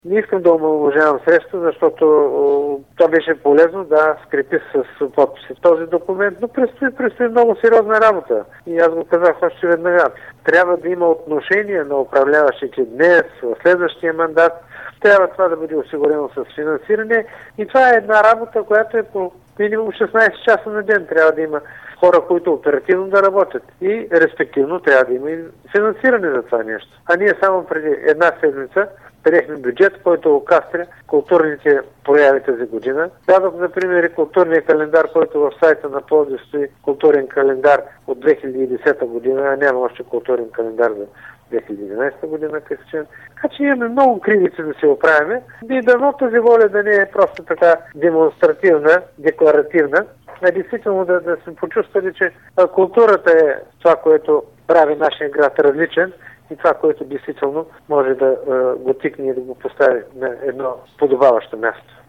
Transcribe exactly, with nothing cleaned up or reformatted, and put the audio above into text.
Не искам да омаловажавам среща, защото това беше полезно, да, скрепи с подписи този документ, но предстои, предстои много сериозна работа. И аз го казах още веднага. Трябва да има отношение на управляващите днес, в следващия мандат. Трябва това да бъде осигурено с финансиране. И това е една работа, която е по минимум шестнайсет часа на ден. Трябва да има хора, които оперативно да работят. И респективно трябва да има и финансиране за това нещо. А ние само преди една седмица приехме бюджет, който окастря културните прояви тази година. Дадох, например, и културния календар, който в сайта на Пловдив стои културен календар от две хиляди и десета година, а няма още културен календар за две хиляди и единадесета година. Така че имаме много кривици да се оправяме. И дано тази воля да не е просто така демонстративна, декларативна, а действително да, да се почувствали, че културата е това, което прави нашия град различен и това, което действително може да го тикне и да го постави на едно подобаващо място.